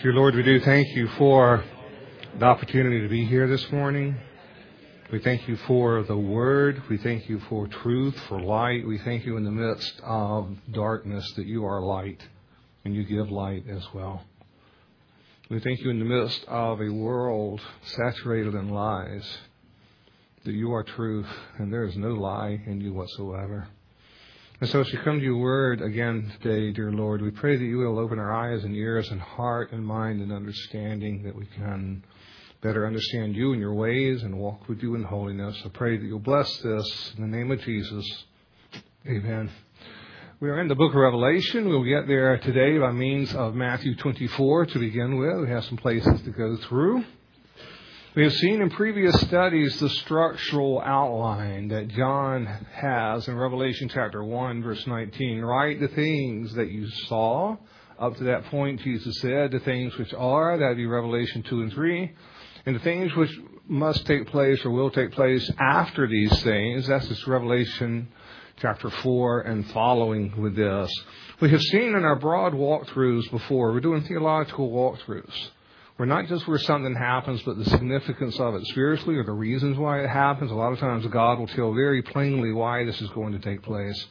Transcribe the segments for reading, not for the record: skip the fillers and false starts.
Dear Lord, we do thank you for the opportunity to be here this morning. We thank you for the Word. We thank you for truth, for light. We thank you in the midst of darkness that you are light and you give light as well. We thank you in the midst of a world saturated in lies that you are truth and there is no lie in you whatsoever. And so as we come to your word again today, dear Lord, we pray that you will open our eyes and ears and heart and mind and understanding, that we can better understand you and your ways and walk with you in holiness. I pray that you'll bless this in the name of Jesus. Amen. We are in the book of Revelation. We'll get there today by means of Matthew 24 to begin with. We have some places to go through. We have seen in previous studies the structural outline that John has in Revelation chapter 1, verse 19. Write the things that you saw. Up to that point, Jesus said, the things which are, that would be Revelation 2 and 3. And the things which must take place or will take place after these things, that's just Revelation chapter 4 and following with this. We have seen in our broad walkthroughs before, we're doing theological walkthroughs. We're not just where something happens, but the significance of it spiritually or the reasons why it happens. A lot of times God will tell very plainly why this is going to take place.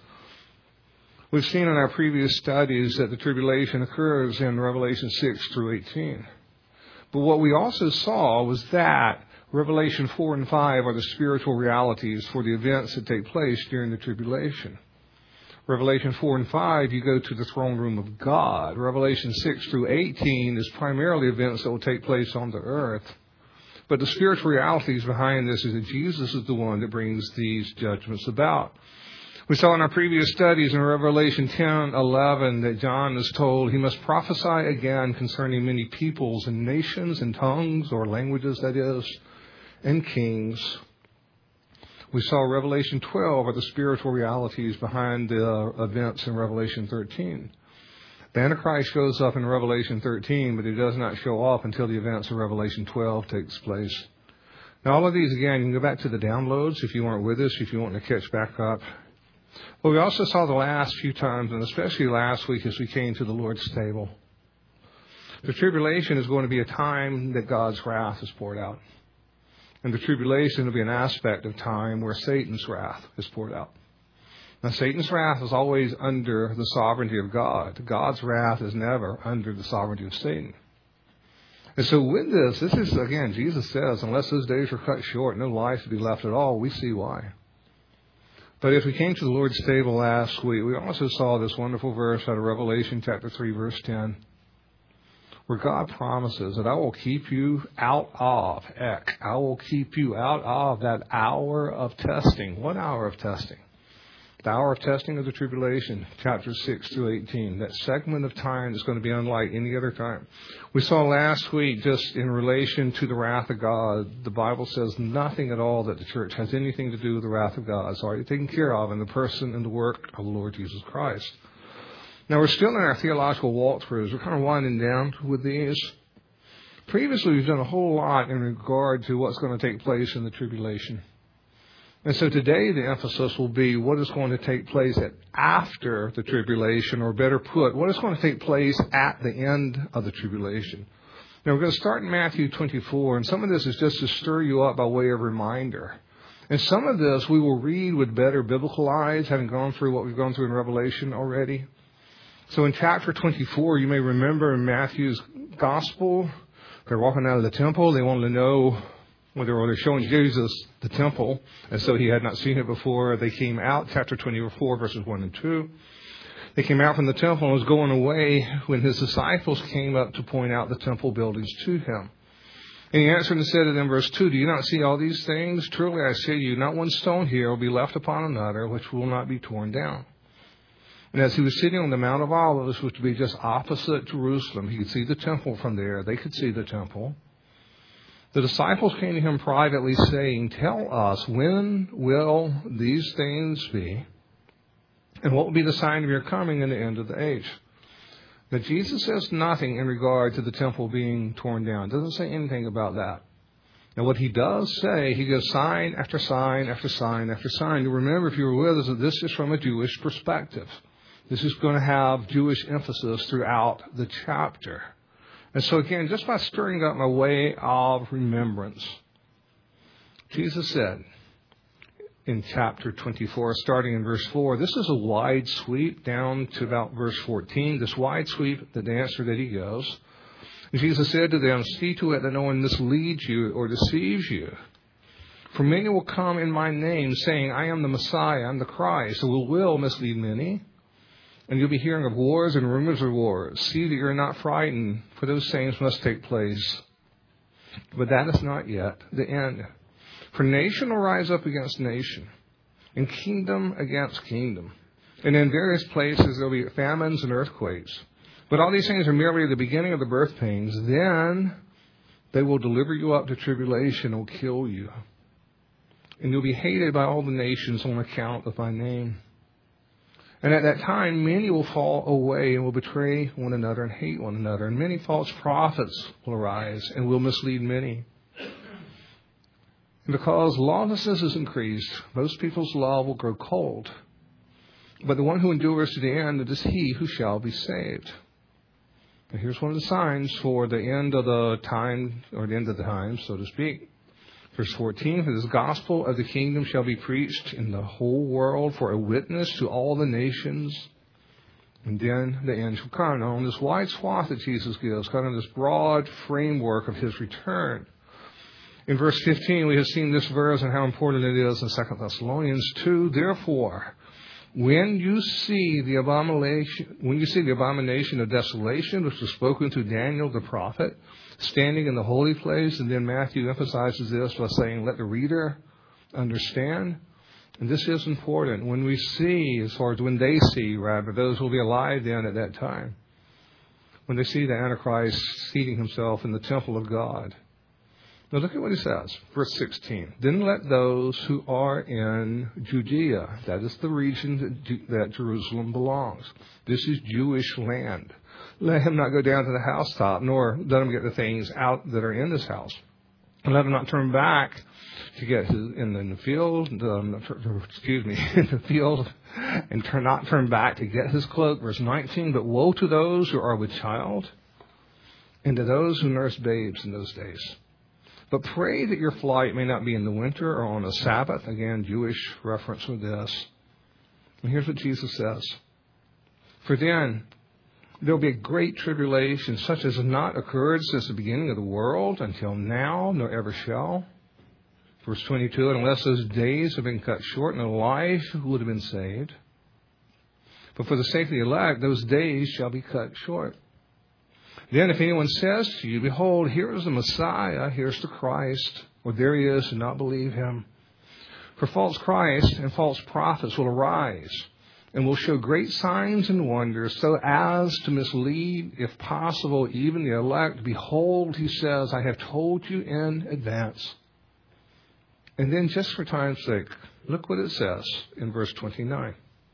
We've seen in our previous studies that the tribulation occurs in Revelation 6 through 18. But what we also saw was that Revelation 4 and 5 are the spiritual realities for the events that take place during the tribulation. Revelation 4 and 5, you go to the throne room of God. Revelation 6 through 18 is primarily events that will take place on the earth. But the spiritual realities behind this is that Jesus is the one that brings these judgments about. We saw in our previous studies in Revelation 10:11 that John is told he must prophesy again concerning many peoples and nations and tongues, or languages that is, and kings. We saw Revelation 12 are the spiritual realities behind the events in Revelation 13. The Antichrist shows up in Revelation 13, but he does not show up until the events of Revelation 12 takes place. Now, all of these, again, you can go back to the downloads if you weren't with us, if you want to catch back up. But we also saw the last few times, and especially last week as we came to the Lord's table. The tribulation is going to be a time that God's wrath is poured out. And the tribulation will be an aspect of time where Satan's wrath is poured out. Now, Satan's wrath is always under the sovereignty of God. God's wrath is never under the sovereignty of Satan. And so with this is, again, Jesus says, unless those days are cut short, no life to be left at all. We see why. But if we came to the Lord's table last week, we also saw this wonderful verse out of Revelation chapter 3, verse 10. Where God promises that I will keep you out of, I will keep you out of that hour of testing. What hour of testing? The hour of testing of the tribulation, chapters 6 through 18. That segment of time is going to be unlike any other time. We saw last week, just in relation to the wrath of God, the Bible says nothing at all that the church has anything to do with the wrath of God. It's already taken care of in the person and the work of the Lord Jesus Christ. Now, we're still in our theological walkthroughs. We're kind of winding down with these. Previously, we've done a whole lot in regard to what's going to take place in the tribulation. And so today, the emphasis will be what is going to take place after the tribulation, or better put, what is going to take place at the end of the tribulation. Now, we're going to start in Matthew 24, and some of this is just to stir you up by way of reminder. And some of this we will read with better biblical eyes, having gone through what we've gone through in Revelation already. So in chapter 24, you may remember in Matthew's gospel, they're walking out of the temple. They wanted to know whether they're showing Jesus the temple, and so he had not seen it before. They came out, chapter 24, verses 1 and 2. They came out from the temple and was going away when his disciples came up to point out the temple buildings to him. And he answered and said to them, verse 2, do you not see all these things? Truly I say to you, not one stone here will be left upon another, which will not be torn down. And as he was sitting on the Mount of Olives, which would be just opposite Jerusalem, he could see the temple from there. They could see the temple. The disciples came to him privately saying, tell us, when will these things be? And what will be the sign of your coming in the end of the age? But Jesus says nothing in regard to the temple being torn down. Doesn't say anything about that. And what he does say, he gives sign after sign after sign after sign. You remember, if you were with us, that this is from a Jewish perspective. This is going to have Jewish emphasis throughout the chapter. And so again, just by stirring up my way of remembrance, Jesus said in chapter 24, starting in verse 4, this is a wide sweep down to about verse 14, this wide sweep, the answer that he gives. And Jesus said to them, see to it that no one misleads you or deceives you. For many will come in my name, saying, I am the Messiah, I'm the Christ, and will mislead many. And you'll be hearing of wars and rumors of wars. See that you're not frightened, for those things must take place. But that is not yet the end. For nation will rise up against nation, and kingdom against kingdom. And in various places there will be famines and earthquakes. But all these things are merely the beginning of the birth pains. Then they will deliver you up to tribulation and will kill you. And you'll be hated by all the nations on account of my name. And at that time, many will fall away and will betray one another and hate one another. And many false prophets will arise and will mislead many. And because lawlessness is increased, most people's love will grow cold. But the one who endures to the end, it is he who shall be saved. And here's one of the signs for the end of the time, or the end of the time, so to speak. Verse 14, for this gospel of the kingdom shall be preached in the whole world for a witness to all the nations. And then the end shall come. Now, on this wide swath that Jesus gives, kind of this broad framework of his return. In verse 15, we have seen this verse and how important it is in 2 Thessalonians 2. Therefore, when you see the abomination of desolation, which was spoken to Daniel the prophet, standing in the holy place, and then Matthew emphasizes this by saying, let the reader understand. And this is important. When we see, as far as when they see, rather, those who will be alive then at that time, when they see the Antichrist seating himself in the temple of God. Now look at what he says, verse 16. Then let those who are in Judea, that is the region that Jerusalem belongs. This is Jewish land. Let him not go down to the housetop, nor let him get the things out that are in this house. And let him not turn back to get in the field, in the field, and not turn back to get his cloak. Verse 19, but woe to those who are with child, and to those who nurse babes in those days. But pray that your flight may not be in the winter or on a Sabbath. Again, Jewish reference with this. And here's what Jesus says. For then there will be a great tribulation, such as has not occurred since the beginning of the world until now, nor ever shall. Verse 22, unless those days have been cut short, no life would have been saved. But for the sake of the elect, those days shall be cut short. Then if anyone says to you, behold, here is the Messiah, here's the Christ, or there he is, do not believe him. For false Christ and false prophets will arise and will show great signs and wonders so as to mislead, if possible, even the elect. Behold, he says, I have told you in advance. And then just for time's sake, look what it says in verse 29.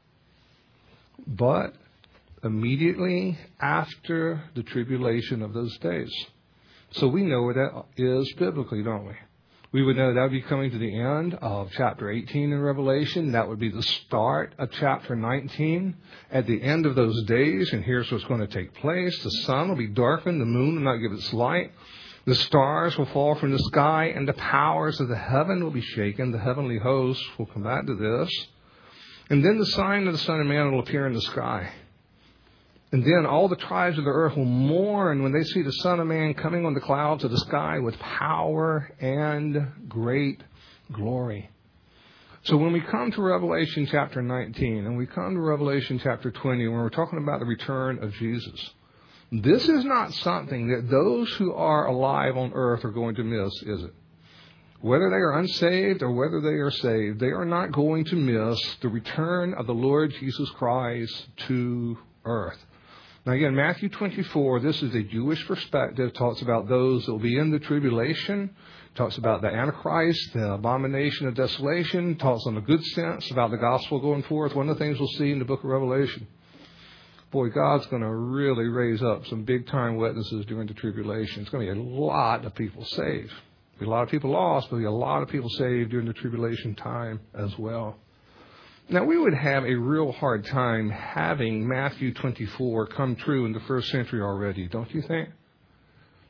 But immediately after the tribulation of those days. So we know where that is biblically, don't we? We would know that would be coming to the end of chapter 18 in Revelation. That would be the start of chapter 19. At the end of those days, and here's what's going to take place. The sun will be darkened, the moon will not give its light. The stars will fall from the sky, and the powers of the heaven will be shaken. The heavenly hosts will come back to this. And then the sign of the Son of Man will appear in the sky. And then all the tribes of the earth will mourn when they see the Son of Man coming on the clouds of the sky with power and great glory. So when we come to Revelation chapter 19 and we come to Revelation chapter 20, when we're talking about the return of Jesus, this is not something that those who are alive on earth are going to miss, is it? Whether they are unsaved or whether they are saved, they are not going to miss the return of the Lord Jesus Christ to earth. Now again, Matthew 24, this is a Jewish perspective, talks about those that will be in the tribulation, talks about the Antichrist, the abomination of desolation, talks on a good sense about the gospel going forth. One of the things we'll see in the book of Revelation. Boy, God's going to really raise up some big-time witnesses during the tribulation. It's going to be a lot of people saved. There'll be a lot of people lost, but there'll be a lot of people saved during the tribulation time as well. Now, we would have a real hard time having Matthew 24 come true in the first century already, don't you think?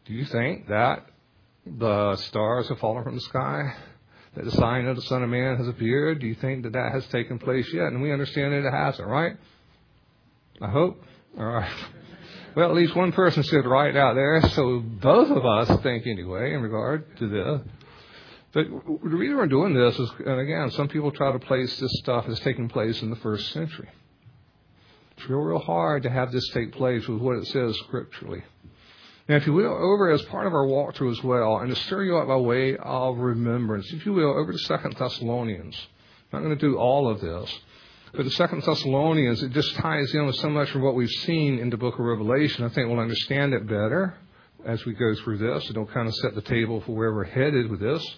Do you think that the stars have fallen from the sky? That the sign of the Son of Man has appeared? Do you think that that has taken place yet? And we understand that it hasn't, right? I hope. All right. Well, at least one person said right out there, so both of us think anyway in regard to this. But the reason we're doing this is, and again, some people try to place this stuff as taking place in the first century. It's real hard to have this take place with what it says scripturally. Now, if you will, over as part of our walkthrough as well, and to stir you up by way of remembrance, if you will, over to 2 Thessalonians. I'm not going to do all of this. But the 2 Thessalonians, it just ties in with so much of what we've seen in the book of Revelation. I think we'll understand it better as we go through this. It'll kind of set the table for where we're headed with this.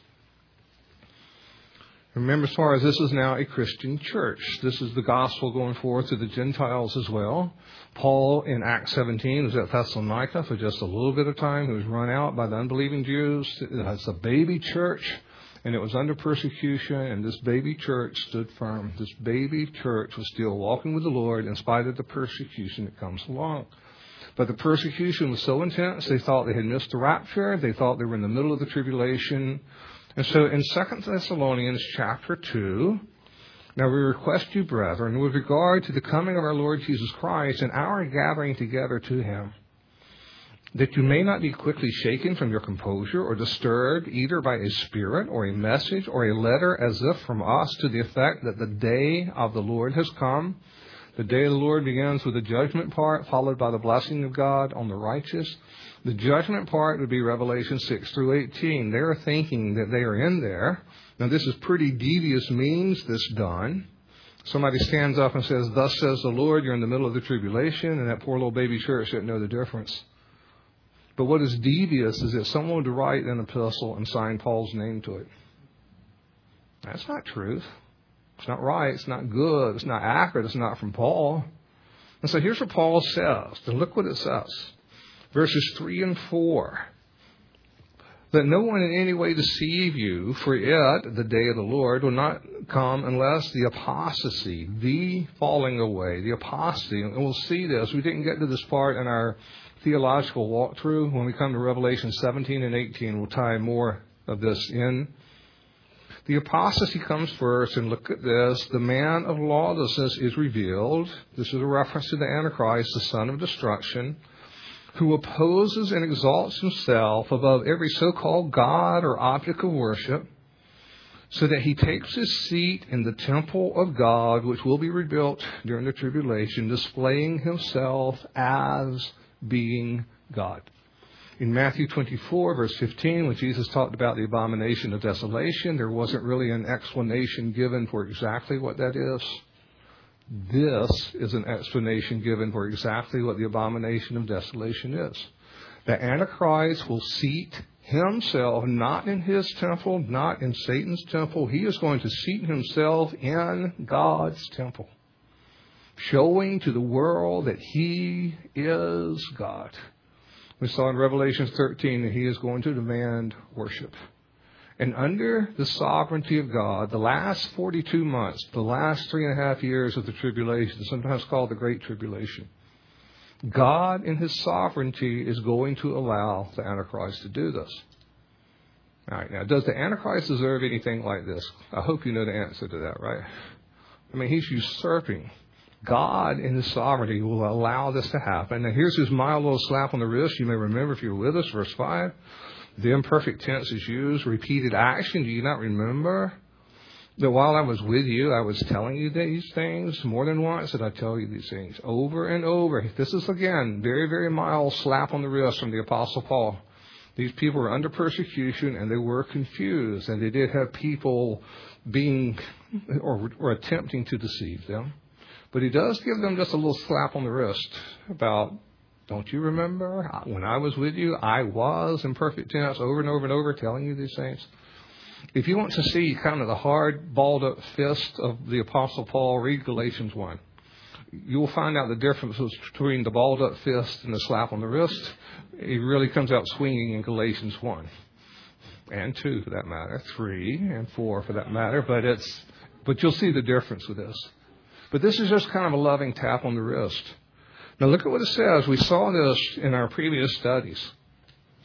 Remember, as far as this is now a Christian church, this is the gospel going forth to the Gentiles as well. Paul in Acts 17 was at Thessalonica for just a little bit of time. He was run out by the unbelieving Jews. It's a baby church, and it was under persecution, and this baby church stood firm. This baby church was still walking with the Lord in spite of the persecution that comes along. But the persecution was so intense, they thought they had missed the rapture. They thought they were in the middle of the tribulation. And so in 2 Thessalonians chapter 2, now we request you, brethren, with regard to the coming of our Lord Jesus Christ and our gathering together to him, that you may not be quickly shaken from your composure or disturbed either by a spirit or a message or a letter as if from us to the effect that the day of the Lord has come. The day of the Lord begins with the judgment part, followed by the blessing of God on the righteous. The judgment part would be Revelation 6 through 18. They're thinking that they are in there. Now, this is pretty devious means, this done. Somebody stands up and says, thus says the Lord, you're in the middle of the tribulation, and that poor little baby church didn't know the difference. But what is devious is that someone would write an epistle and sign Paul's name to it. That's not truth. It's not right. It's not good. It's not accurate. It's not from Paul. And so here's what Paul says. And look what it says. Verses 3 and 4. That no one in any way deceive you, for it, the day of the Lord, will not come unless the apostasy, the falling away, the apostasy. And we'll see this. We didn't get to this part in our theological walkthrough. When we come to Revelation 17 and 18, we'll tie more of this in. The apostasy comes first, and look at this. The man of lawlessness is revealed. This is a reference to the Antichrist, the son of destruction, who opposes and exalts himself above every so-called God or object of worship, so that he takes his seat in the temple of God, which will be rebuilt during the tribulation, displaying himself as being God. In Matthew 24, verse 15, when Jesus talked about the abomination of desolation, there wasn't really an explanation given for exactly what that is. This is an explanation given for exactly what the abomination of desolation is. The Antichrist will seat himself not in his temple, not in Satan's temple. He is going to seat himself in God's temple, showing to the world that he is God. We saw in Revelation 13 that he is going to demand worship. And under the sovereignty of God, the last 42 months, the last 3.5 years of the tribulation, sometimes called the Great Tribulation, God in his sovereignty is going to allow the Antichrist to do this. All right, now, does the Antichrist deserve anything like this? I hope you know the answer to that, right? I mean, he's usurping. God in his sovereignty will allow this to happen. Now, here's his mild little slap on the wrist. You may remember if you were with us, verse 5. The imperfect tense is used. Repeated action. Do you not remember that while I was with you, I was telling you these things? More than once did I tell you these things. Over and over. This is, again, very, very mild slap on the wrist from the Apostle Paul. These people were under persecution, and they were confused. And they did have people being or attempting to deceive them. But he does give them just a little slap on the wrist about, don't you remember when I was with you, I was in perfect tense over and over and over telling you these things. If you want to see kind of the hard, balled up fist of the Apostle Paul, read Galatians 1. You'll find out the differences between the balled up fist and the slap on the wrist. It really comes out swinging in Galatians 1 and 2 for that matter, 3 and 4 for that matter. But you'll see the difference with this. But this is just kind of a loving tap on the wrist. Now look at what it says. We saw this in our previous studies.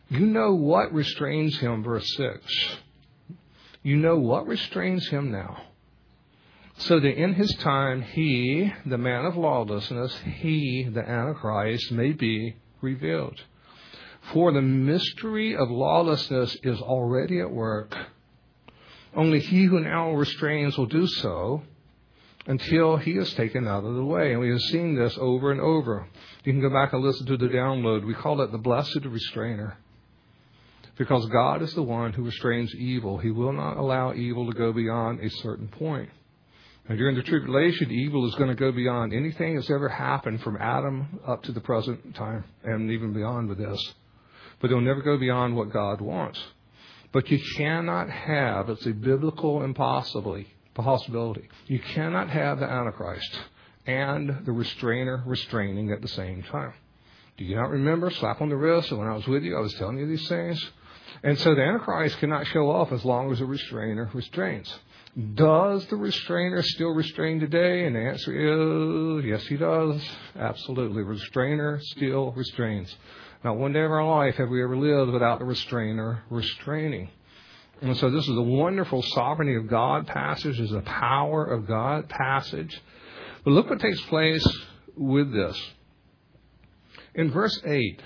You know what restrains him, verse 6. You know what restrains him now. So that in his time, he, the man of lawlessness, he, the Antichrist, may be revealed. For the mystery of lawlessness is already at work. Only he who now restrains will do so until he is taken out of the way. And we have seen this over and over. You can go back and listen to the download. We call it the blessed restrainer. Because God is the one who restrains evil. He will not allow evil to go beyond a certain point. And during the tribulation, evil is going to go beyond anything that's ever happened from Adam up to the present time and even beyond with this. But they'll never go beyond what God wants. But you cannot have, it's a biblical impossibility. You cannot have the Antichrist and the restrainer restraining at the same time. Do you not remember? Slap on the wrist. When I was with you, I was telling you these things. And so the Antichrist cannot show off as long as the restrainer restrains. Does the restrainer still restrain today? And the answer is, yes, he does. Absolutely. The restrainer still restrains. Not one day of our life have we ever lived without the restrainer restraining. And so this is a wonderful sovereignty of God passage. This is a power of God passage. But look what takes place with this. In verse 8,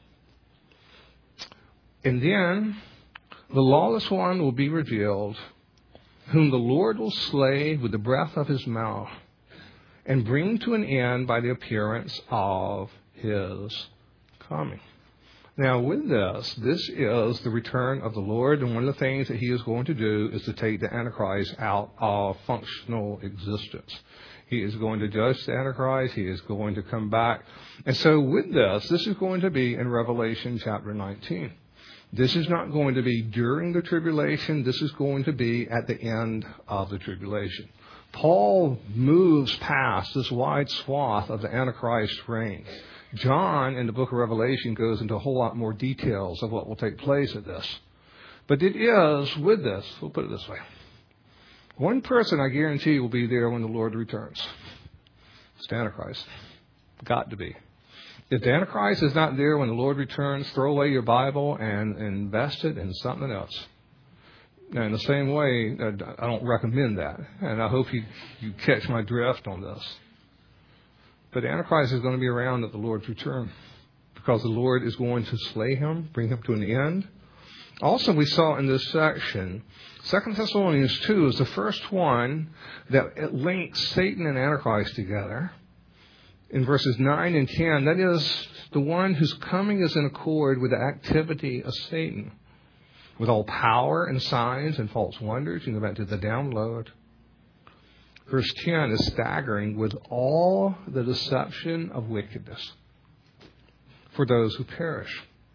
and then the lawless one will be revealed, whom the Lord will slay with the breath of his mouth, and bring to an end by the appearance of his coming. Now, with this is the return of the Lord, and one of the things that he is going to do is to take the Antichrist out of functional existence. He is going to judge the Antichrist. He is going to come back. And so with this is going to be in Revelation chapter 19. This is not going to be during the tribulation. This is going to be at the end of the tribulation. Paul moves past this wide swath of the Antichrist reign. John, in the book of Revelation, goes into a whole lot more details of what will take place at this. But it is, with this, we'll put it this way. One person, I guarantee, will be there when the Lord returns. It's the Antichrist. Got to be. If the Antichrist is not there when the Lord returns, throw away your Bible and invest it in something else. Now, in the same way, I don't recommend that. And I hope you catch my drift on this. But the Antichrist is going to be around at the Lord's return, because the Lord is going to slay him, bring him to an end. Also, we saw in this section, 2 Thessalonians 2 is the first one that links Satan and Antichrist together. In verses 9 and 10, that is the one whose coming is in accord with the activity of Satan, with all power and signs and false wonders. You can go back to the download. Verse 10 is staggering, with all the deception of wickedness for those who perish.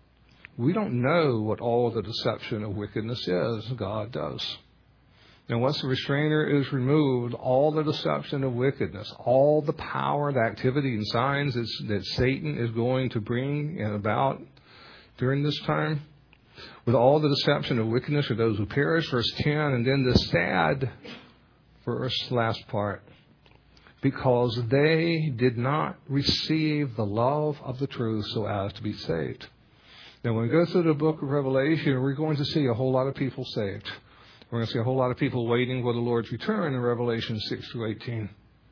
We don't know what all the deception of wickedness is. God does. And once the restrainer is removed, all the deception of wickedness, all the power, the activity and signs that Satan is going to bring about during this time, with all the deception of wickedness for those who perish, verse 10, and then the sad verse, last part, because they did not receive the love of the truth so as to be saved. Now, when we go through the book of Revelation, we're going to see a whole lot of people saved. We're going to see a whole lot of people waiting for the Lord's return in Revelation 6 through 18.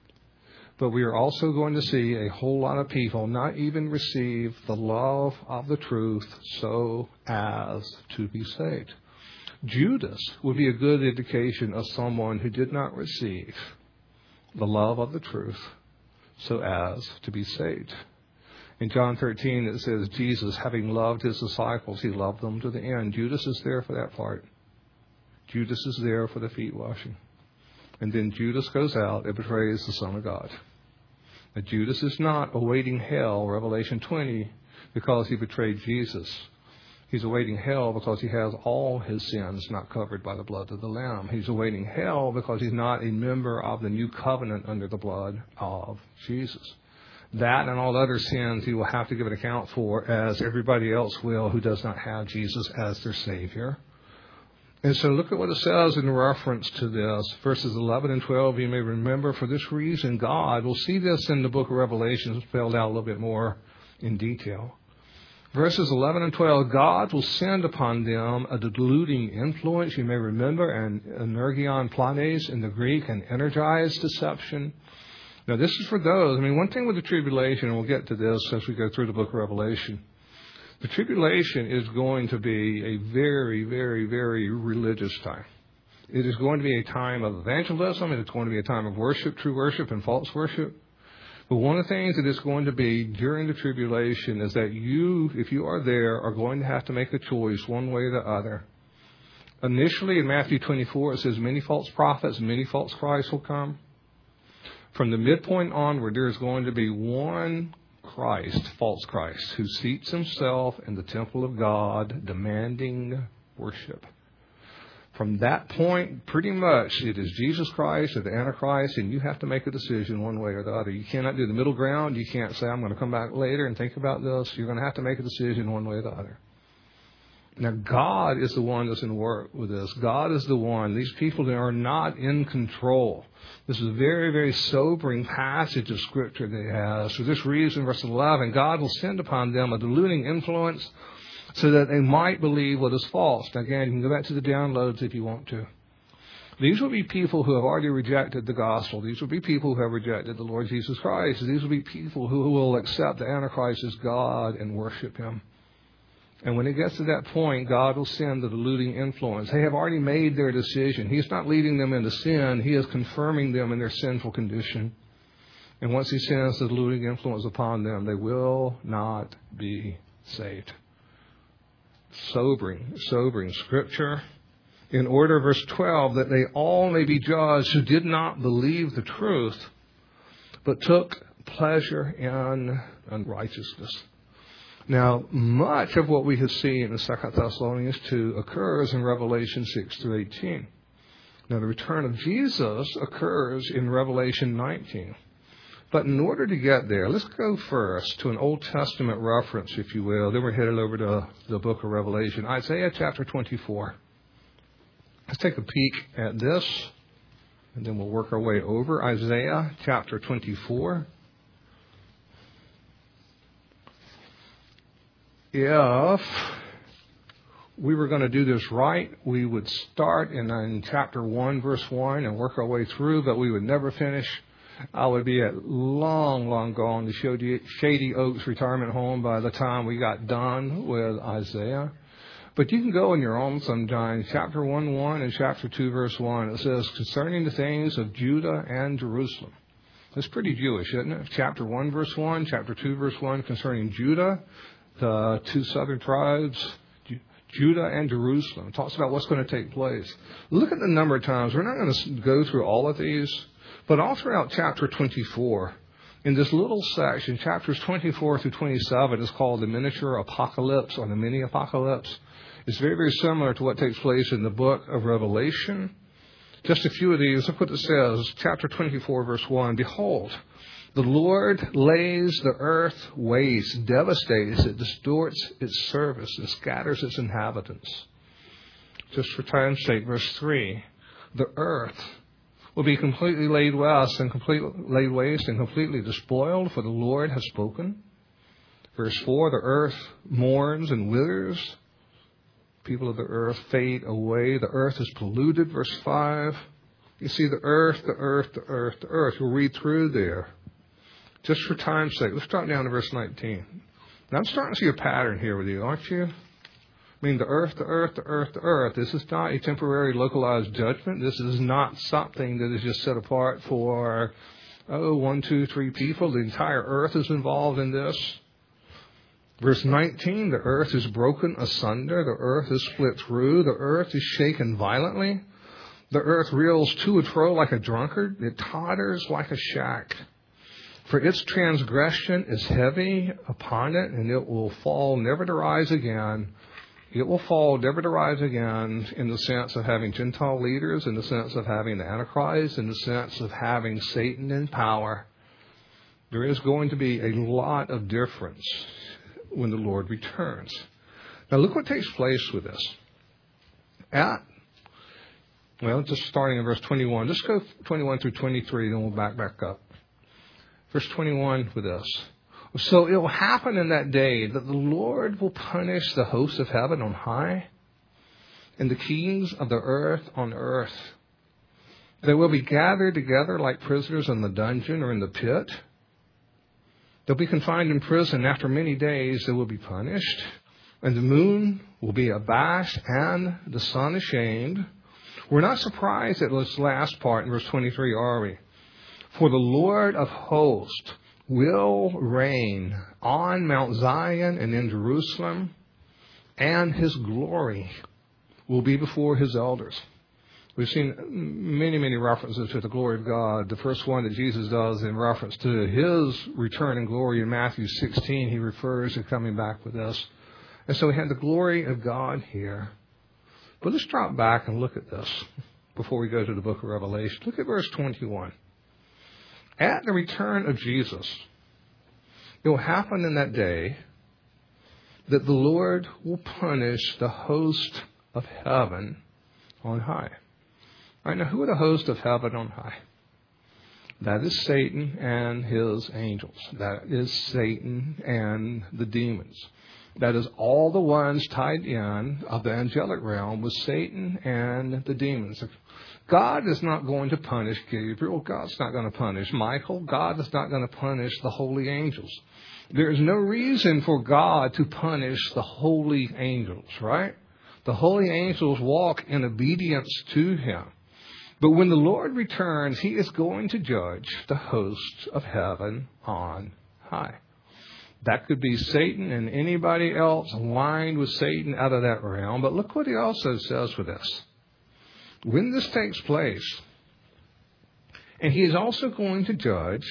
But we are also going to see a whole lot of people not even receive the love of the truth so as to be saved. Judas would be a good indication of someone who did not receive the love of the truth so as to be saved. In John 13, it says, Jesus, having loved his disciples, he loved them to the end. Judas is there for that part. Judas is there for the feet washing. And then Judas goes out and betrays the Son of God. Now, Judas is not awaiting hell, Revelation 20, because he betrayed Jesus. He's awaiting hell because he has all his sins not covered by the blood of the Lamb. He's awaiting hell because he's not a member of the new covenant under the blood of Jesus. That and all other sins he will have to give an account for, as everybody else will who does not have Jesus as their Savior. And so look at what it says in reference to this. Verses 11 and 12, you may remember, for this reason God, we'll see this in the book of Revelation spelled out a little bit more in detail. Verses 11 and 12, God will send upon them a deluding influence. You may remember an energion planes in the Greek, an energized deception. Now, this is for those. One thing with the tribulation, and we'll get to this as we go through the book of Revelation, the tribulation is going to be a very, very, very religious time. It is going to be a time of evangelism, and it's going to be a time of worship, true worship and false worship. But one of the things that it's going to be during the tribulation is that you, if you are there, are going to have to make a choice one way or the other. Initially, in Matthew 24, it says many false prophets, many false Christs will come. From the midpoint onward, there is going to be one Christ, false Christ, who seats himself in the temple of God, demanding worship. From that point, pretty much, it is Jesus Christ or the Antichrist, and you have to make a decision one way or the other. You cannot do the middle ground. You can't say, I'm going to come back later and think about this. You're going to have to make a decision one way or the other. Now, God is the one that's in work with this. God is the one. These people are not in control. This is a very, very sobering passage of Scripture they have. For this reason, verse 11, God will send upon them a deluding influence so that they might believe what is false. Now, again, you can go back to the downloads if you want to. These will be people who have already rejected the gospel. These will be people who have rejected the Lord Jesus Christ. These will be people who will accept the Antichrist as God and worship him. And when it gets to that point, God will send the deluding influence. They have already made their decision. He's not leading them into sin. He is confirming them in their sinful condition. And once he sends the deluding influence upon them, they will not be saved. Sobering Scripture. In order, verse 12, that they all may be judged who did not believe the truth, but took pleasure in unrighteousness. Now, much of what we have seen in 2 Thessalonians 2 occurs in Revelation 6 through 18. Now, the return of Jesus occurs in Revelation 19. But in order to get there, let's go first to an Old Testament reference, if you will. Then we're headed over to the book of Revelation. Isaiah chapter 24. Let's take a peek at this, and then we'll work our way over. Isaiah chapter 24. If we were going to do this right, we would start in chapter 1, verse 1, and work our way through, but we would never finish. I would be at long gone to Shady Oaks Retirement Home by the time we got done with Isaiah. But you can go on your own sometime. Chapter 1:1 and chapter 2, verse 1. It says, concerning the things of Judah and Jerusalem. That's pretty Jewish, isn't it? Chapter 1, verse 1, chapter 2, verse 1, concerning Judah, the two southern tribes, Judah and Jerusalem. It talks about what's going to take place. Look at the number of times. We're not going to go through all of these. But all throughout chapter 24, in this little section, chapters 24 through 27 is called the miniature apocalypse or the mini apocalypse. It's very, very similar to what takes place in the book of Revelation. Just a few of these. Look what it says. Chapter 24, verse 1. Behold, the Lord lays the earth waste, devastates it, distorts its surface, and scatters its inhabitants. Just for time's sake, verse 3. The earth will be completely laid waste and completely despoiled, for the Lord has spoken. Verse 4, the earth mourns and withers. People of the earth fade away. The earth is polluted. Verse 5. You see the earth. We'll read through there. Just for time's sake, let's drop down to verse 19. Now I'm starting to see a pattern here with you, aren't you? The earth. This is not a temporary localized judgment. This is not something that is just set apart for, 1, 2, 3 people. The entire earth is involved in this. Verse 19, the earth is broken asunder. The earth is split through. The earth is shaken violently. The earth reels to and fro like a drunkard. It totters like a shack. For its transgression is heavy upon it, and it will fall never to rise again. It will fall never to rise again, in the sense of having Gentile leaders, in the sense of having the Antichrist, in the sense of having Satan in power. There is going to be a lot of difference when the Lord returns. Now look what takes place with this. Just starting in verse 21. Just go 21 through 23, then we'll back up. Verse 21 with this. So it will happen in that day that the Lord will punish the hosts of heaven on high and the kings of the earth on earth. They will be gathered together like prisoners in the dungeon or in the pit. They'll be confined in prison. After many days, they will be punished. And the moon will be abashed and the sun ashamed. We're not surprised at this last part in verse 23, are we? For the Lord of hosts will reign on Mount Zion and in Jerusalem, and his glory will be before his elders. We've seen many, many references to the glory of God. The first one that Jesus does in reference to his return in glory in Matthew 16, he refers to coming back with us. And so we have the glory of God here. But let's drop back and look at this before we go to the book of Revelation. Look at verse 21. At the return of Jesus, it will happen in that day that the Lord will punish the host of heaven on high. All right, now who are the host of heaven on high? That is Satan and his angels. That is Satan and the demons. That is all the ones tied in of the angelic realm with Satan and the demons. God is not going to punish Gabriel. God's not going to punish Michael. God is not going to punish the holy angels. There is no reason for God to punish the holy angels, right? The holy angels walk in obedience to him. But when the Lord returns, he is going to judge the hosts of heaven on high. That could be Satan and anybody else aligned with Satan out of that realm. But look what he also says for this. When this takes place, and he is also going to judge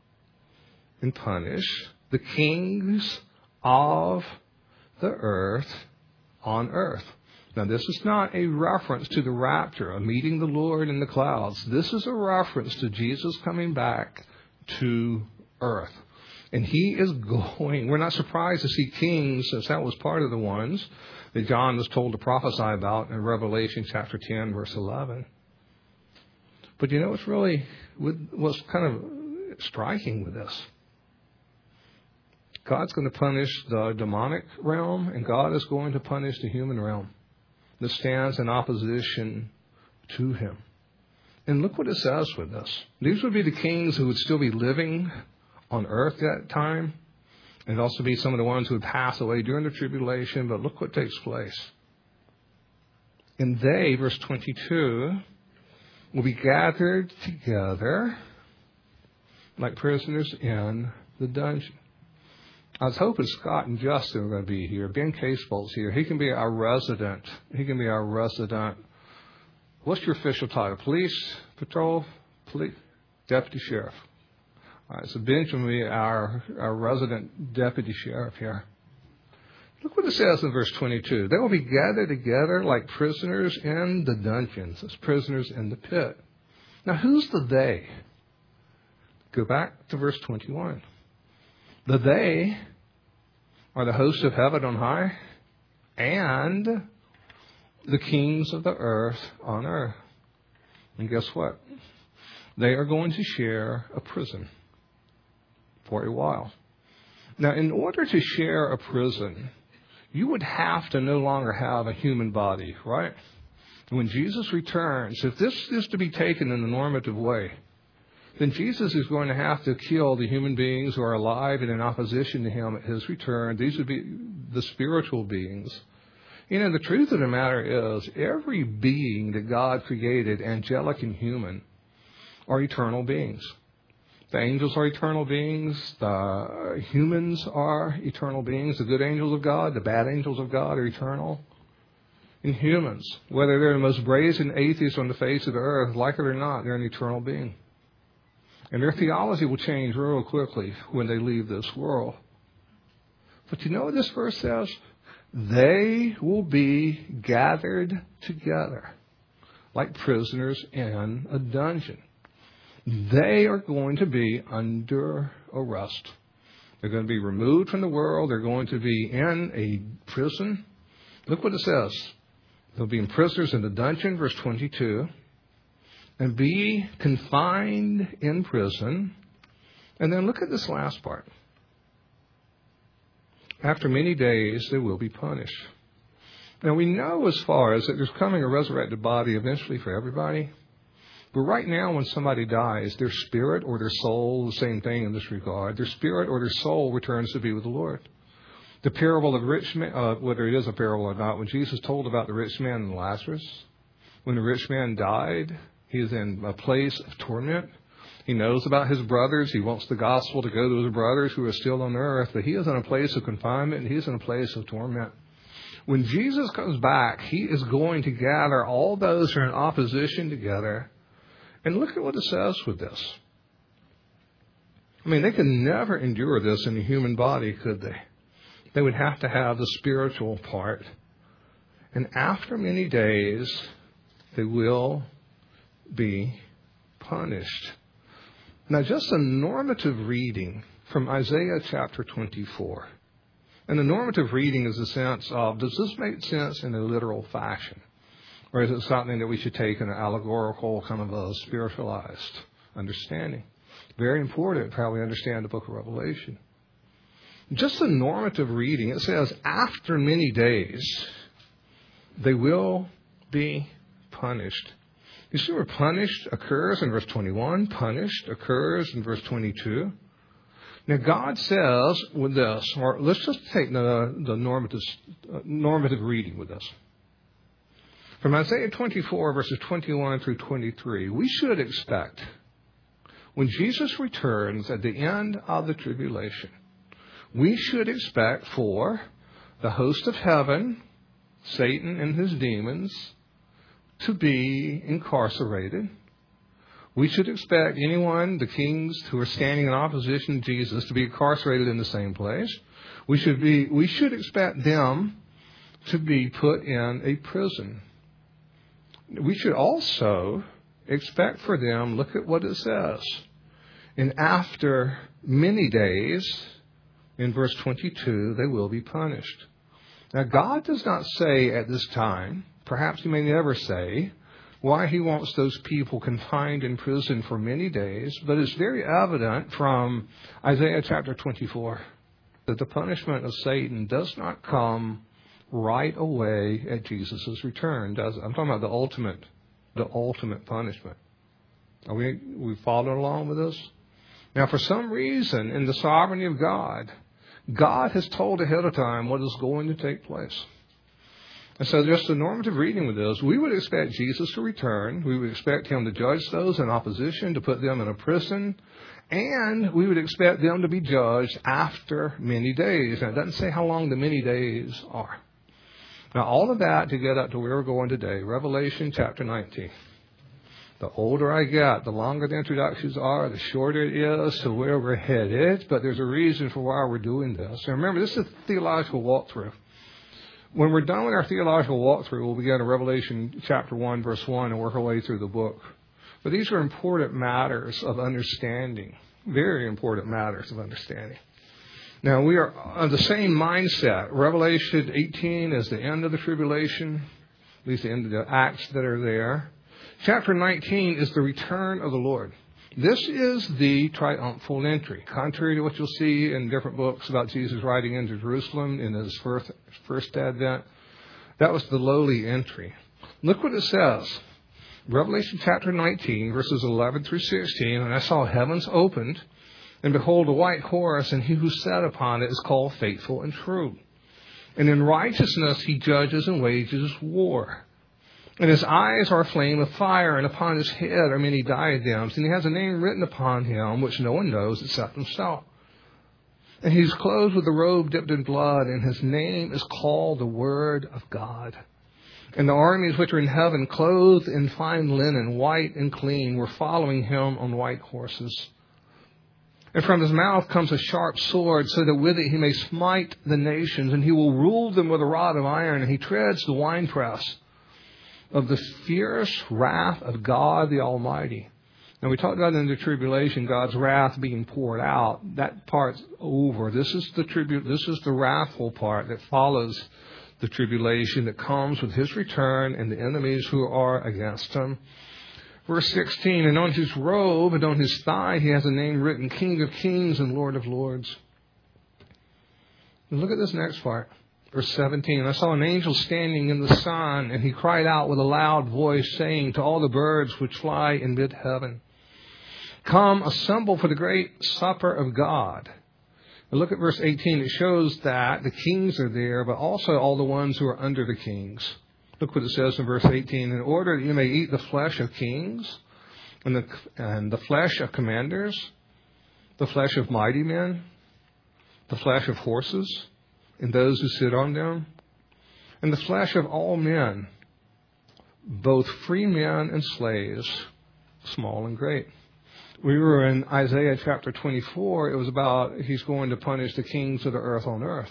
and punish the kings of the earth on earth. Now, this is not a reference to the rapture, of meeting the Lord in the clouds. This is a reference to Jesus coming back to earth. And he is going, we're not surprised to see kings, since that was part of the ones that John was told to prophesy about in Revelation chapter 10, verse 11. But you know what's kind of striking with this? God's going to punish the demonic realm, and God is going to punish the human realm that stands in opposition to him. And look what it says with this. These would be the kings who would still be living on earth at that time, and also be some of the ones who would pass away during the tribulation. But look what takes place. And they, verse 22, will be gathered together like prisoners in the dungeon. I was hoping Scott and Justin were going to be here. Ben Casebolt's here. He can be our resident. What's your official title? Police? Patrol? Police? Deputy Sheriff. All right, so Ben will be our resident deputy sheriff here. Look what it says in verse 22. They will be gathered together like prisoners in the dungeons, as prisoners in the pit. Now, who's the they? Go back to verse 21. The they are the hosts of heaven on high and the kings of the earth on earth. And guess what? They are going to share a prison for a while. Now, in order to share a prison, you would have to no longer have a human body, right? When Jesus returns, if this is to be taken in the normative way, then Jesus is going to have to kill the human beings who are alive and in opposition to him at his return. These would be the spiritual beings. You know, the truth of the matter is, every being that God created, angelic and human, are eternal beings. The angels are eternal beings. The humans are eternal beings. The good angels of God, the bad angels of God are eternal. And humans, whether they're the most brazen atheists on the face of the earth, like it or not, they're an eternal being. And their theology will change real quickly when they leave this world. But you know what this verse says? They will be gathered together like prisoners in a dungeon. They are going to be under arrest. They're going to be removed from the world. They're going to be in a prison. Look what it says. They'll be prisoners in the dungeon, verse 22. And be confined in prison. And then look at this last part. After many days, they will be punished. Now, we know as far as that there's coming a resurrected body eventually for everybody. But right now, when somebody dies, their spirit or their soul, the same thing in this regard, their spirit or their soul returns to be with the Lord. The parable of the rich man, whether it is a parable or not, when Jesus told about the rich man and Lazarus, when the rich man died, he is in a place of torment. He knows about his brothers. He wants the gospel to go to his brothers who are still on earth, but he is in a place of confinement and he's in a place of torment. When Jesus comes back, he is going to gather all those who are in opposition together. And look at what it says with this. I mean, they could never endure this in the human body, could they? They would have to have the spiritual part. And after many days, they will be punished. Now, just a normative reading from Isaiah chapter 24. And the normative reading is the sense of, does this make sense in a literal fashion? Or is it something that we should take in an allegorical, kind of a spiritualized understanding? Very important to how we understand the book of Revelation. Just a normative reading, it says, after many days, they will be punished. You see where punished occurs in verse 21, punished occurs in verse 22. Now, God says with this, or let's just take the normative reading with this. From Isaiah 24, verses 21 through 23, we should expect, when Jesus returns at the end of the tribulation, we should expect for the host of heaven, Satan and his demons, to be incarcerated. We should expect anyone, the kings who are standing in opposition to Jesus, to be incarcerated in the same place. We should expect them to be put in a prison. We should also expect for them, look at what it says, and after many days, in verse 22, they will be punished. Now, God does not say at this time, perhaps he may never say, why he wants those people confined in prison for many days, but it's very evident from Isaiah chapter 24 that the punishment of Satan does not come right away at Jesus' return, does it? I'm talking about the ultimate punishment. Are we following along with this? Now, for some reason, in the sovereignty of God, God has told ahead of time what is going to take place. And so just a normative reading with this, we would expect Jesus to return. We would expect him to judge those in opposition, to put them in a prison. And we would expect them to be judged after many days. Now, it doesn't say how long the many days are. Now, all of that to get up to where we're going today, Revelation chapter 19. The older I get, the longer the introductions are, the shorter it is to where we're headed. But there's a reason for why we're doing this. And remember, this is a theological walkthrough. When we're done with our theological walkthrough, we'll begin in Revelation chapter 1, verse 1, and work our way through the book. But these are important matters of understanding, very important matters of understanding. Now, we are on the same mindset. Revelation 18 is the end of the tribulation, at least the end of the acts that are there. Chapter 19 is the return of the Lord. This is the triumphal entry, contrary to what you'll see in different books about Jesus riding into Jerusalem in his first advent. That was the lowly entry. Look what it says. Revelation chapter 19, verses 11 through 16. And I saw heavens opened, and behold, a white horse, and he who sat upon it is called Faithful and True. And in righteousness he judges and wages war. And his eyes are a flame of fire, and upon his head are many diadems. And he has a name written upon him, which no one knows except himself. And he's clothed with a robe dipped in blood, and his name is called the Word of God. And the armies which are in heaven, clothed in fine linen, white and clean, were following him on white horses. And from his mouth comes a sharp sword, so that with it he may smite the nations, and he will rule them with a rod of iron, and he treads the winepress of the fierce wrath of God the Almighty. Now, we talked about in the tribulation, God's wrath being poured out. That part's over. This is the wrathful part that follows the tribulation, that comes with his return and the enemies who are against him. Verse 16, and on his robe and on his thigh he has a name written, King of Kings and Lord of Lords. And look at this next part. Verse 17, I saw an angel standing in the sun, and he cried out with a loud voice, saying to all the birds which fly in mid-heaven, come, assemble for the great supper of God. And look at verse 18. It shows that the kings are there, but also all the ones who are under the kings. Look what it says in verse 18. In order that you may eat the flesh of kings, and the flesh of commanders, the flesh of mighty men, the flesh of horses, and those who sit on them, and the flesh of all men, both free men and slaves, small and great. We were in Isaiah chapter 24. It was about he's going to punish the kings of the earth on earth.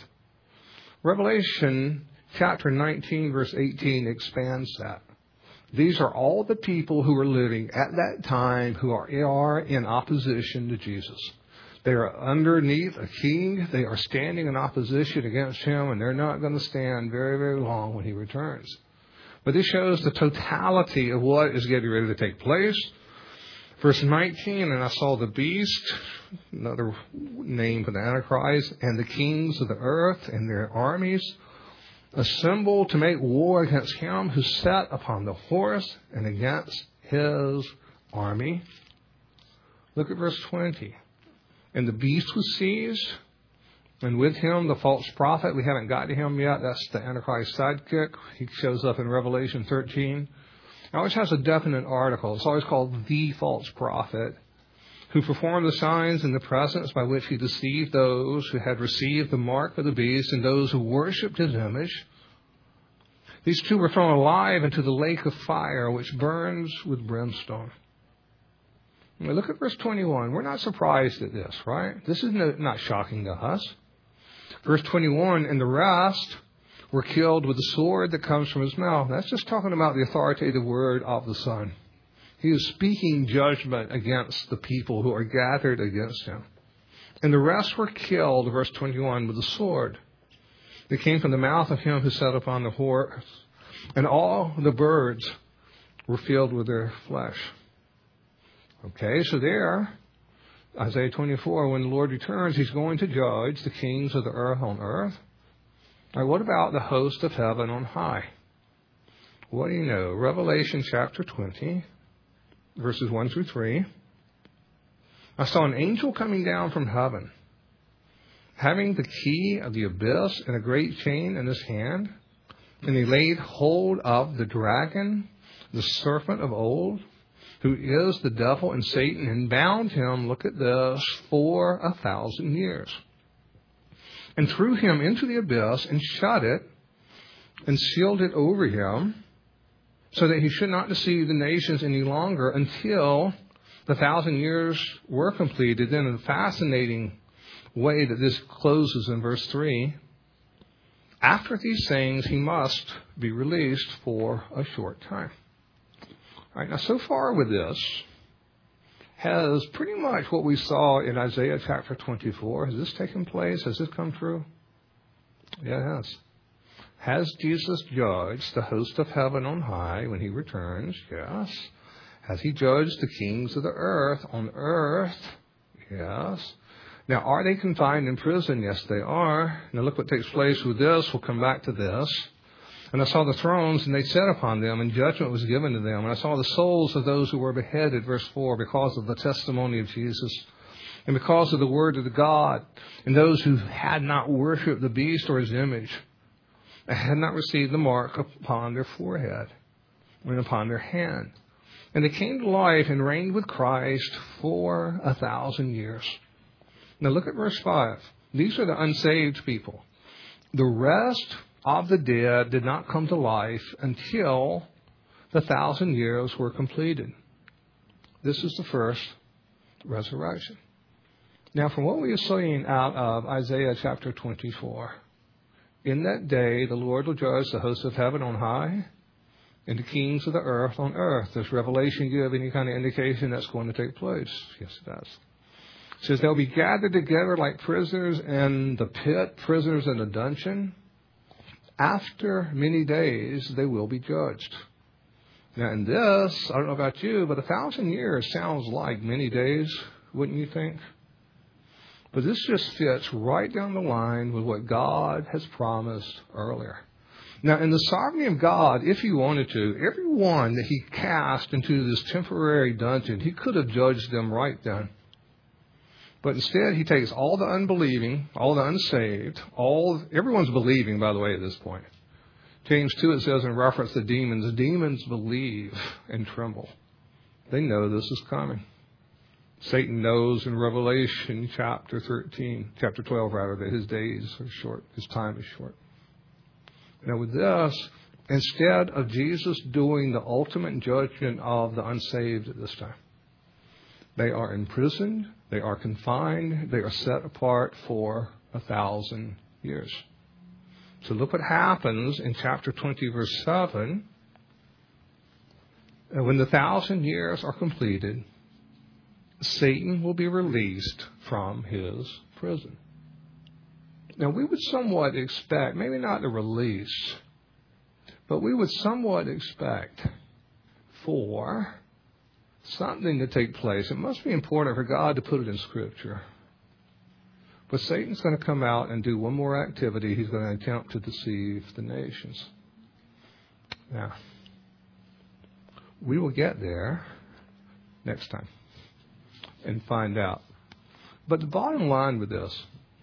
Revelation chapter 19, verse 18 expands that. These are all the people who are living at that time who are in opposition to Jesus. They are underneath a king. They are standing in opposition against him, and they're not going to stand very, very long when he returns. But this shows the totality of what is getting ready to take place. Verse 19, and I saw the beast, another name for the Antichrist, and the kings of the earth and their armies assemble to make war against him who sat upon the horse and against his army. Look at verse 20. And the beast was seized, and with him the false prophet. We haven't got to him yet. That's the Antichrist sidekick. He shows up in Revelation 13. It always has a definite article. It's always called the false prophet, who performed the signs in the presence by which he deceived those who had received the mark of the beast and those who worshipped his image. These two were thrown alive into the lake of fire, which burns with brimstone. Now look at verse 21. We're not surprised at this, right? This is not shocking to us. Verse 21, and the rest were killed with the sword that comes from his mouth. That's just talking about the authoritative word of the Son. He is speaking judgment against the people who are gathered against him. And the rest were killed, verse 21, with the sword that came from the mouth of him who sat upon the horse. And all the birds were filled with their flesh. Okay, so there, Isaiah 24, when the Lord returns, he's going to judge the kings of the earth on earth. All right, what about the host of heaven on high? What do you know? Revelation chapter 20, verses 1 through 3. I saw an angel coming down from heaven, having the key of the abyss and a great chain in his hand. And he laid hold of the dragon, the serpent of old, who is the devil and Satan, and bound him, look at this, for 1,000 years. And threw him into the abyss and shut it and sealed it over him, so that he should not deceive the nations any longer until the 1,000 years were completed. Then in a fascinating way that this closes in verse 3, after these things he must be released for a short time. All right, now so far with this has pretty much what we saw in Isaiah chapter 24. Has this taken place? Has this come true? Yeah, it has. Has Jesus judged the host of heaven on high when he returns? Yes. Has he judged the kings of the earth on earth? Yes. Now, are they confined in prison? Yes, they are. Now, look what takes place with this. We'll come back to this. And I saw the thrones, and they sat upon them, and judgment was given to them. And I saw the souls of those who were beheaded, verse 4, because of the testimony of Jesus, and because of the word of the God, and those who had not worshipped the beast or his image, and had not received the mark upon their forehead, and upon their hand. And they came to life and reigned with Christ for 1,000 years. Now look at verse 5. These are the unsaved people. The rest of the dead did not come to life until the 1,000 years were completed. This is the first resurrection. Now, from what we are seeing out of Isaiah chapter 24, in that day the Lord will judge the hosts of heaven on high and the kings of the earth on earth. Does Revelation give any kind of indication that's going to take place? Yes, it does. It says they'll be gathered together like prisoners in the pit, prisoners in a dungeon. After many days, they will be judged. Now, in this, I don't know about you, but 1,000 years sounds like many days, wouldn't you think? But this just fits right down the line with what God has promised earlier. Now, in the sovereignty of God, if he wanted to, everyone that he cast into this temporary dungeon, he could have judged them right then. But instead, he takes all the unbelieving, all the unsaved, everyone's believing, by the way, at this point. James 2, it says in reference to demons believe and tremble. They know this is coming. Satan knows in Revelation chapter 12, that his days are short, his time is short. Now with this, instead of Jesus doing the ultimate judgment of the unsaved at this time, they are imprisoned, they are confined, they are set apart for 1,000 years. So look what happens in chapter 20, verse 7. When the 1,000 years are completed, Satan will be released from his prison. Now, we would somewhat expect, maybe not the release, but we would somewhat expect for something to take place. It must be important for God to put it in Scripture. But Satan's going to come out and do one more activity. He's going to attempt to deceive the nations. Now, we will get there next time and find out. But the bottom line with this,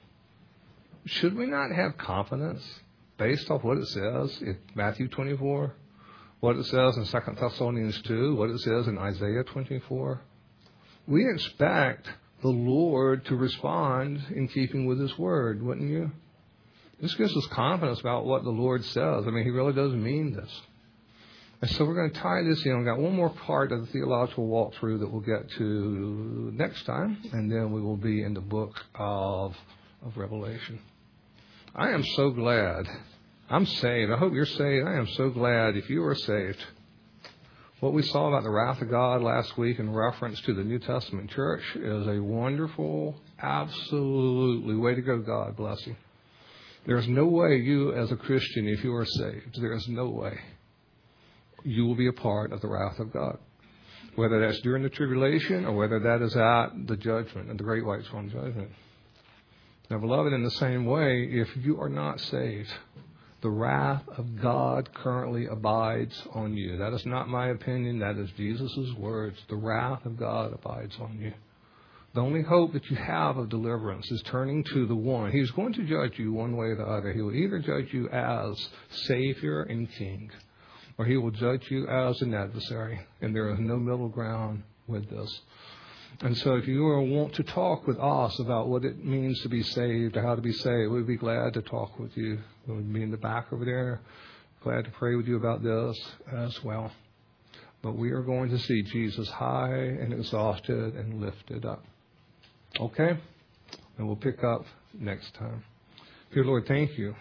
should we not have confidence based off what it says in Matthew 24, what it says in 2 Thessalonians 2, what it says in Isaiah 24? We expect the Lord to respond in keeping with His Word, wouldn't you? This gives us confidence about what the Lord says. I mean, He really does mean this. And so we're going to tie this in. We've got one more part of the theological walkthrough that we'll get to next time, and then we will be in the book of Revelation. I am so glad. I'm saved. I hope you're saved. I am so glad if you are saved. What we saw about the wrath of God last week in reference to the New Testament church is a wonderful, absolutely way to go, God bless you. There is no way you as a Christian, if you are saved, there is no way you will be a part of the wrath of God. Whether that's during the tribulation or whether that is at the judgment, at the great white throne judgment. Now, beloved, in the same way, if you are not saved, the wrath of God currently abides on you. That is not my opinion. That is Jesus' words. The wrath of God abides on you. The only hope that you have of deliverance is turning to the one. He's going to judge you one way or the other. He will either judge you as Savior and King, or He will judge you as an adversary. And there is no middle ground with this. And so if you want to talk with us about what it means to be saved or how to be saved, we'd be glad to talk with you. We'll be in the back over there. Glad to pray with you about this as well. But we are going to see Jesus high and exalted and lifted up. Okay? And we'll pick up next time. Dear Lord, thank you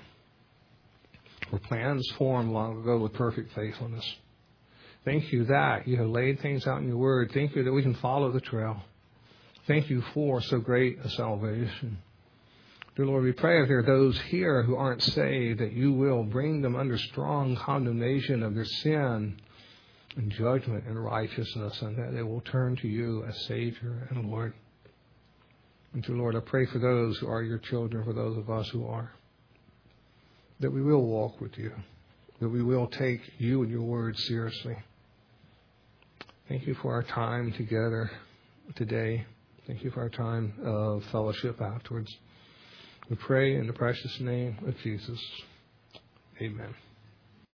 for plans formed long ago with perfect faithfulness. Thank you that you have laid things out in your word. Thank you that we can follow the trail. Thank you for so great a salvation. Dear Lord, we pray if there are those here who aren't saved, that you will bring them under strong condemnation of their sin and judgment and righteousness, and that they will turn to you as Savior and Lord. And dear Lord, I pray for those who are your children, for those of us who are, that we will walk with you, that we will take you and your word seriously. Thank you for our time together today. Thank you for our time of fellowship afterwards. We pray in the precious name of Jesus. Amen.